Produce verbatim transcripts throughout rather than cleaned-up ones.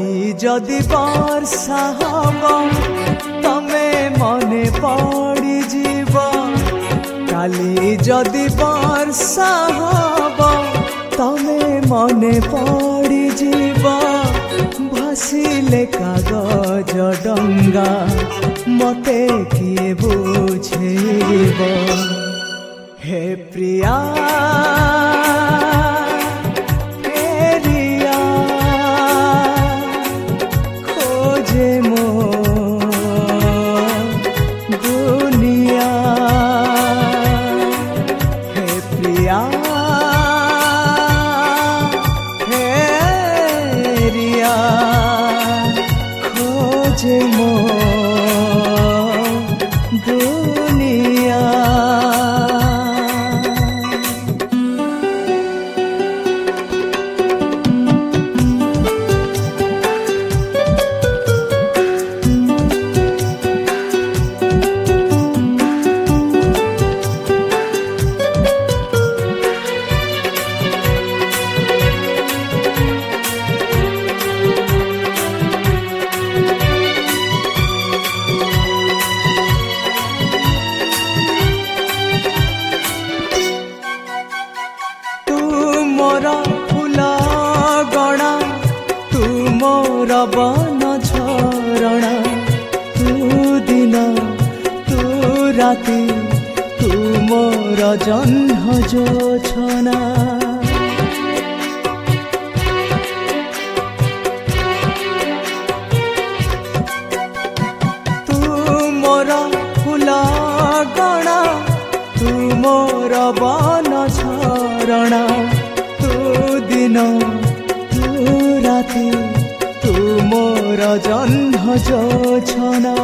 काली जदि वर्षा हब तमे मने पड़ी जीव काली जदि वर्षा हब तमे मने पड़ी जीव भासिले कागज डंगा मते किए बुझेब हे प्रिया बन झरणा तू दिन तू राति तू मोर जह्न जोछना तू मोर फूल गणा तू मोर बन झरणा तू दिन तू राति मोर जह्न जोछना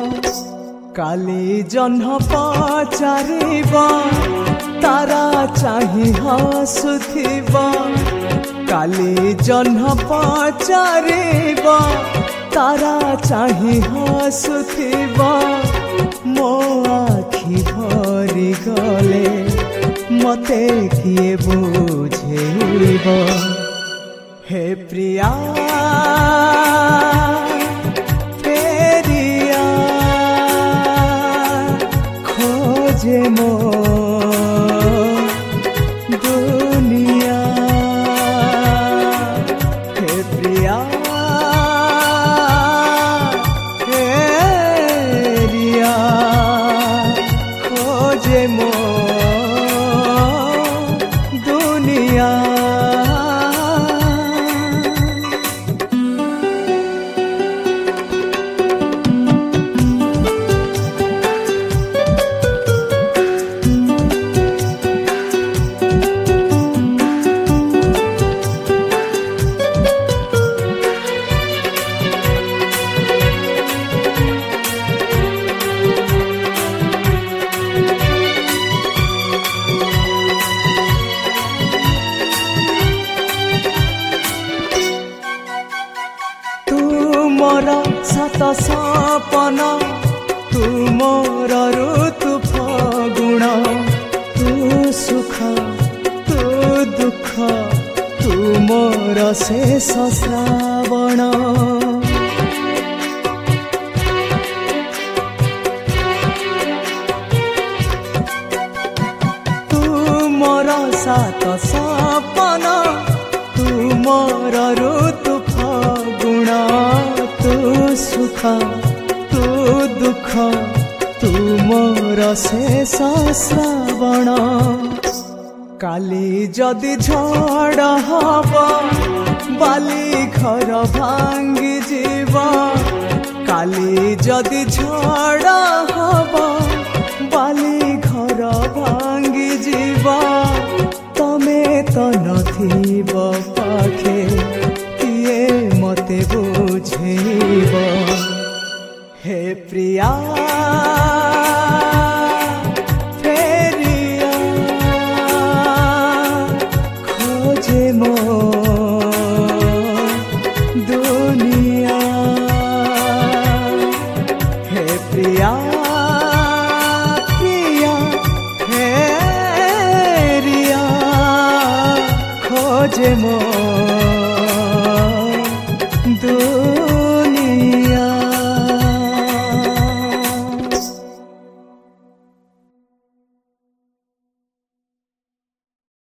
काली जह्न पचारिब तारा चाहि हसुथिब काली जह्न पचारिब तारा चाहि हसुथिब मो आखि भरी गले मते किए बुझेब हे प्रिया फेरिया खोजे मो दुनिया हे प्रिया फेरिया खोजे मो दुनिया मोर सात सपन तू मोर ऋतु फगुण तू सुख तू दुख तू मोर शेष श्रावण तू मोर सात सपन तू मोर ऋतु फगुण तू सुख तू दुख तू मोर शेष श्रावण काली जदि झड़ हब बाली घर भांगी जीव काली जदि झड़ हब बाली घर भांगी जीव तमे तो नथिब पाखे किए मते बुझेब हे प्रिया फेरिया खोजे मो दुनिया हे प्रिया प्रिया फेरिया खोजे मो